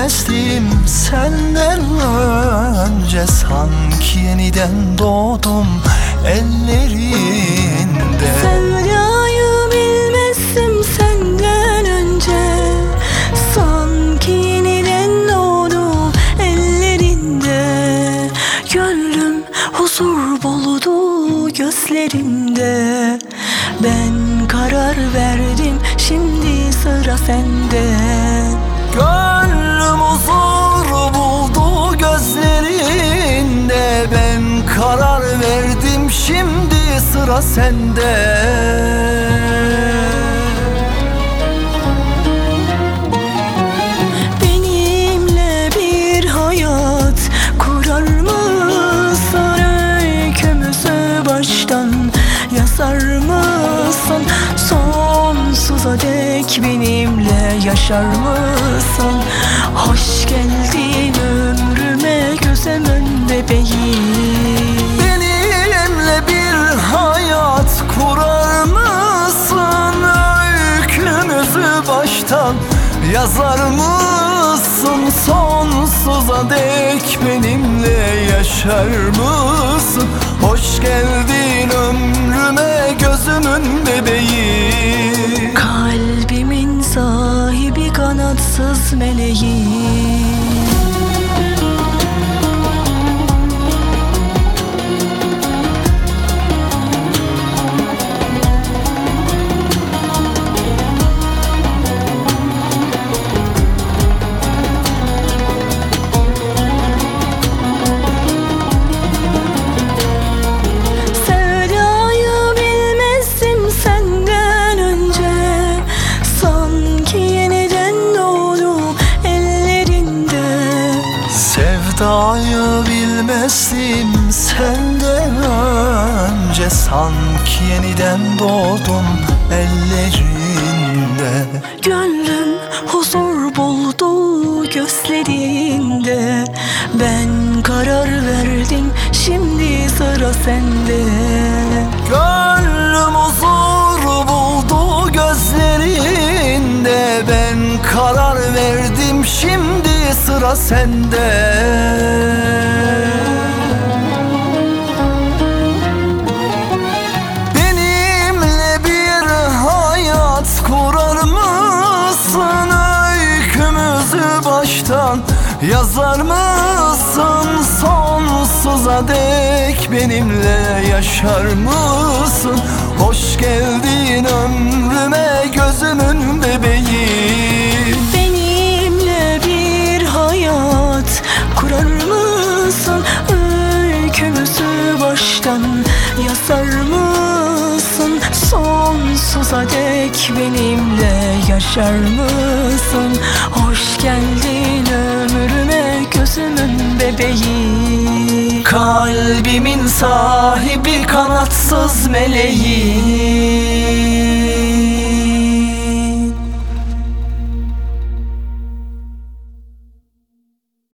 bilmezdim senden önce, sanki yeniden doğdum ellerinde. Sevdayı bilmezdim senden önce, sanki yeniden doğdum ellerinde. Gönlüm huzur buldu gözlerinde. Ben karar verdim, şimdi sıra sende. Gönlüm huzur buldu gözlerinde. Ben karar verdim, şimdi sıra sende. Benimle bir hayat kurar mısın? Öykümüzü baştan yazar mısın? Sonsuza dek benimle yaşar mısın? Hoş geldin ömrüme, gözümün bebeğim. Benimle bir hayat kurar mısın? Öykümüzü baştan yazar mısın? Sonsuza dek benimle yaşar mısın? Hoş geldin ömrüme, gözümün bebeği. Kalbimin sahibi, kanatsız meleğim. Sevdayı bilmezdim senden önce, sanki yeniden doğdum ellerinde. Gönlüm huzur buldu gözlerinde. Ben karar verdim, şimdi sıra sende. Gönlüm huzur buldu gözlerinde. Ben karar verdim, şimdi sıra sende. Benimle bir hayat kurar mısın? Öykümüzü baştan yazar mısın? Sonsuza dek benimle yaşar mısın? Hoş geldin ömrüme, gözümün bebeği. Benimle bir hayat kurar mısın? Öykümüzü baştan yazar mısın? Sonsuza dek benimle yaşar mısın? Hoş geldin ömrüme, gözümün bebeği. Kalbimin sahibi, kanatsız meleği.